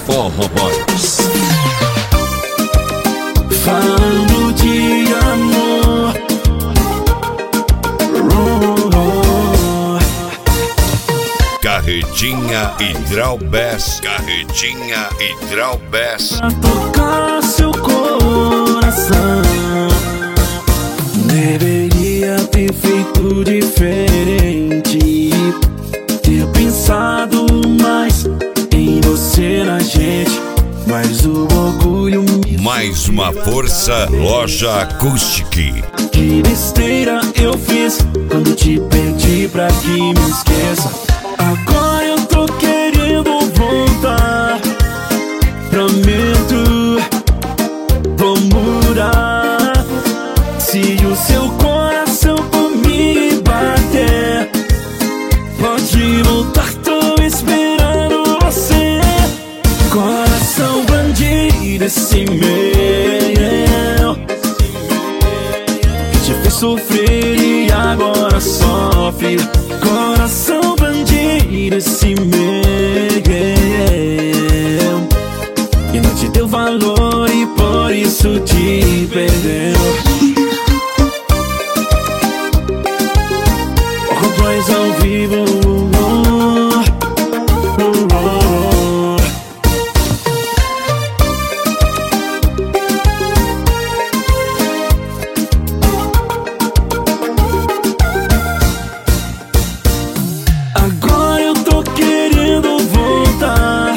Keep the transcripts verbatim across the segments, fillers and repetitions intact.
Forró Boys. Falando de amor, oh, oh. Carretinha Hidral-Bass, Carretinha Hidral-Bass. Pra tocar seu coração, deveria ter feito diferente, ter pensado mais em você, na gente, mas o orgulho me... Mais uma força, Loja Acoustic. Que besteira eu fiz quando te pedi pra que me esqueça. Agora eu tô querendo voltar, prometo, vou mudar. Se o seu coração por mim bater, pode voltar, tô esperando você. Coração bandido esse meu, que te fez sofrer e agora sofre. Coração bandido esse meu, que não te deu valor e por isso te perdeu. Voz ao vivo, oh, oh, oh. Agora eu tô querendo voltar,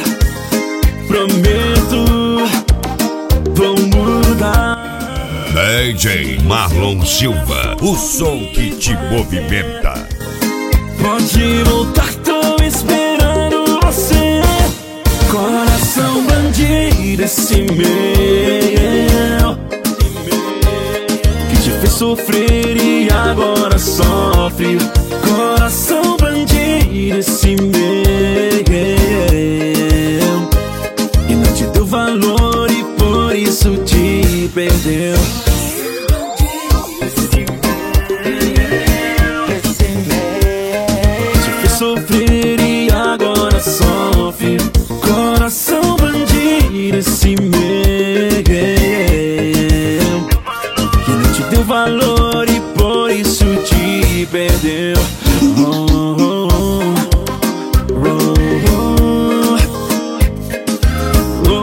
prometo, vou mudar. D J Marlon Silva, o som que te movimenta. Pode voltar, tô esperando você. Coração bandido esse meu, que te fez sofrer e agora sofre. Coração bandido esse meu, que não te deu valor e por isso te perdeu. Sofrer e agora sofre. Coração bandido esse meu, que não te deu valor e por isso te perdeu. Oh, oh, oh, oh,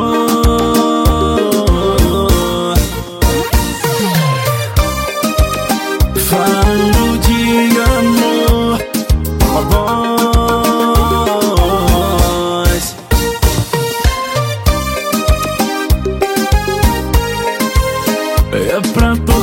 oh, oh. Falando de amor, oh, é pra todos.